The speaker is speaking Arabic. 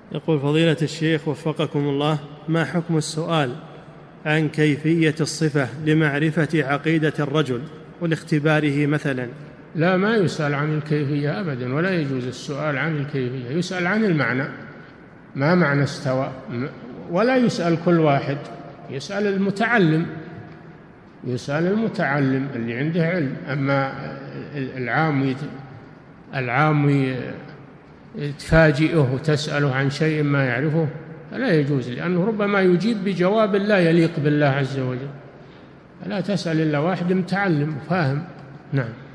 يقول فضيلة الشيخ وفقكم الله: ما حكم السؤال عن كيفية الصفة لمعرفة عقيدة الرجل ولاختباره مثلا؟ لا، ما يسأل عن الكيفية أبدا، ولا يجوز السؤال عن الكيفية، يسأل عن المعنى، ما معنى استوى، ولا يسأل كل واحد، يسأل المتعلم، يسأل المتعلم اللي عنده علم. أما العام تفاجئه وتسأله عن شيء ما يعرفه فلا يجوز، لأنه ربما يجيب بجواب لا يليق بالله عز وجل. فلا تسأل إلا واحد متعلم وفاهم. نعم.